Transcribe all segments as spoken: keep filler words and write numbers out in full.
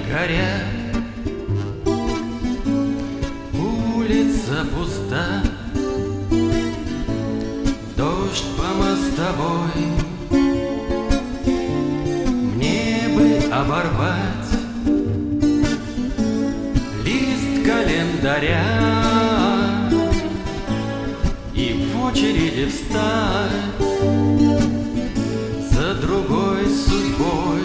горят, улица пуста, дождь по мостовой. Мне бы оборвать лист календаря и в очереди встать за другой судьбой.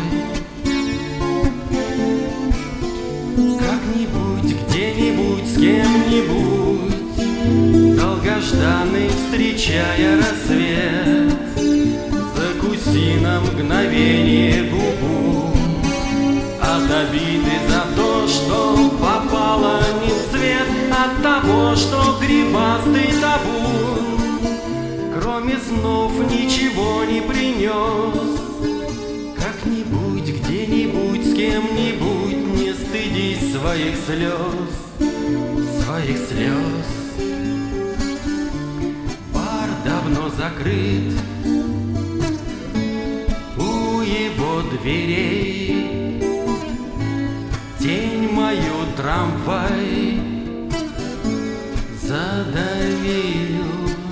Как-нибудь, где-нибудь, с кем-нибудь, долгожданный, встречая рассвет, закуси на мгновение губу от обиды за то, что попало не в цвет, от того, что гривастый табун кроме снов ничего не принес. Как-нибудь, где-нибудь, с кем-нибудь, не стыдись своих слез, своих слез. Бар давно закрыт, у его дверей тень мою трамвай задавил.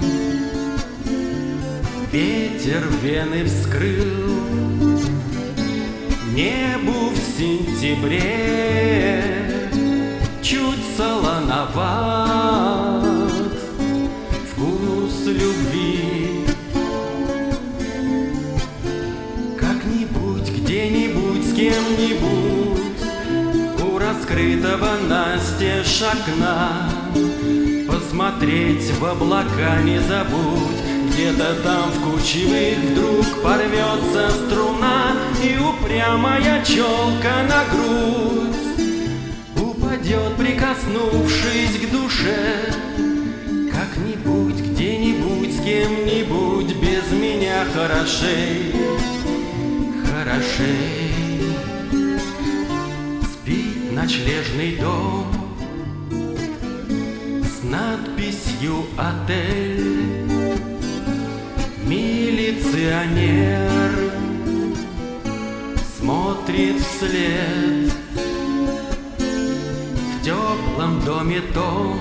Ветер вены вскрыл небу в сентябре, чуть солоноват вкус любви. Как-нибудь, где-нибудь, с кем-нибудь, у раскрытого настежь окна посмотреть в облака не забудь. Где-то там в кучевых вдруг порвется струна, и упрямая челка на грудь упадет, прикоснувшись к душе. Как-нибудь, где-нибудь, с кем-нибудь, без меня хорошей, хорошей. Спит ночлежный дом с надписью «Отель». Милиционер смотрит вслед. В теплом доме том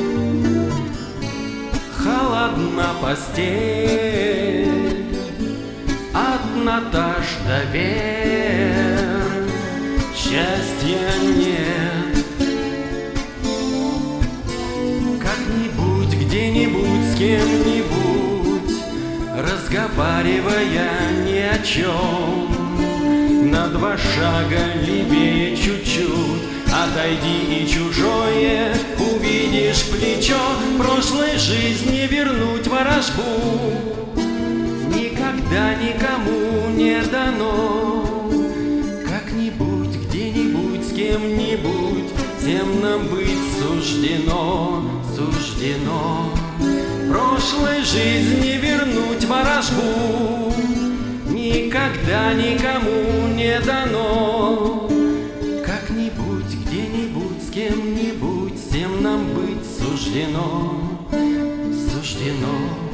холодна постель. От Наташ до Вер счастья нет. Как-нибудь, где-нибудь, с кем-нибудь, разговаривая ни о чем, на два шага левее чуть-чуть отойди, и чужое увидишь плечо. Прошлой жизни вернуть ворожбу никогда никому не дано. Как-нибудь, где-нибудь, с кем-нибудь, всем нам быть суждено, суждено. Прошлой жизни вернуть ворожбу никогда никому не дано. Как-нибудь, где-нибудь, с кем-нибудь, всем нам быть суждено, суждено.